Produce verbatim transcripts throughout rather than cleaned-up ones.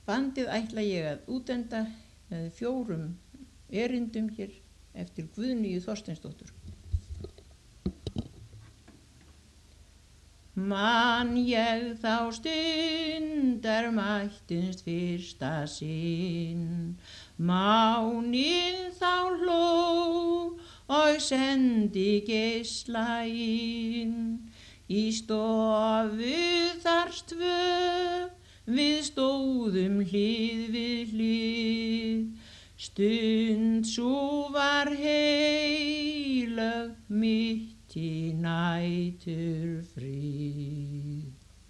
Bandið ætla ég að útenda með fjórum erindum hér eftir Guðnýju Þorsteinsdóttur. Man ég þá stundar mættust fyrsta sinn, máninn þá hló og sendi geisla inn. Í stofu þar tvö við stóðum hlið við hlið, stund sú var heilög mitt í nætur frið.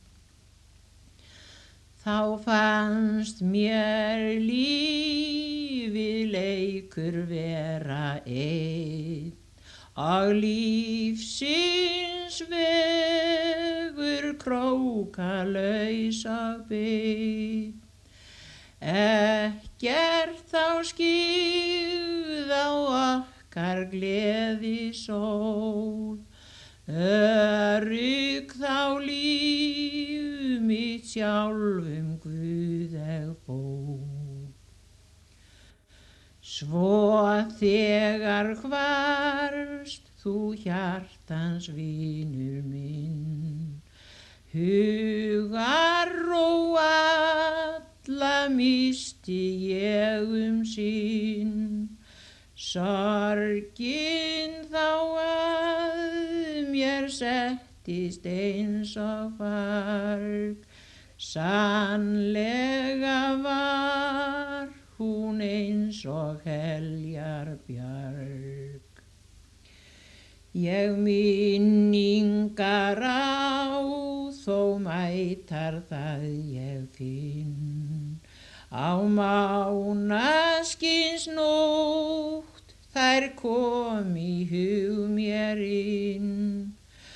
Þá fannst mér lífið leikur vera einn og lífsins vegur krókalaus og beinn. Ekkert þá skyggð á okkar gleði sól, örugg þá líf mitt sjálfum Guð ég fól. Svo þegar hvarfst þú hjartans vinur minn, hugar ró alla misti ég um sinn. Sorgin þá að mér settist eins og farg, sannlega var hún eins og heljar bjarg. Ég minningar á þó mætar það ég finn, á mánaskins nótt þær kom í hug mér inn.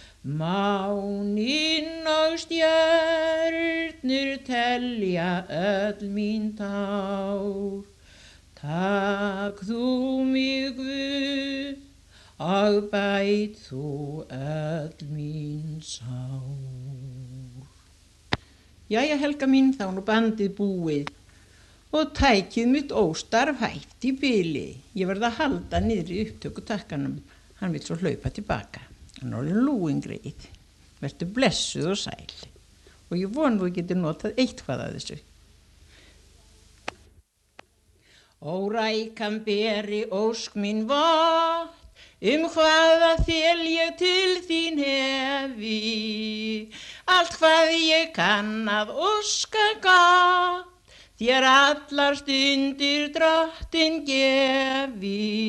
Máninn og stjörnur telja öll mín tár, takk þú mig Guð og bæt þú öll mín sár. Jæja Helga mín, þá nú bandið búið og tækið mitt óstarf hætt í bili. Ég verð að halda niðri upptökutakkanum, hann vill svo hlaupa tilbaka. Hann er orðinn lúinn greið. Vertu blessuð og sæl. Og ég vona þú getur notað eitthvað af þessu. Ó rækan beri ósk mín vott, um hvaða þel ég til þín hefi. Allt hvað ég kann að óska gott, þér allar stundir drottin gefi.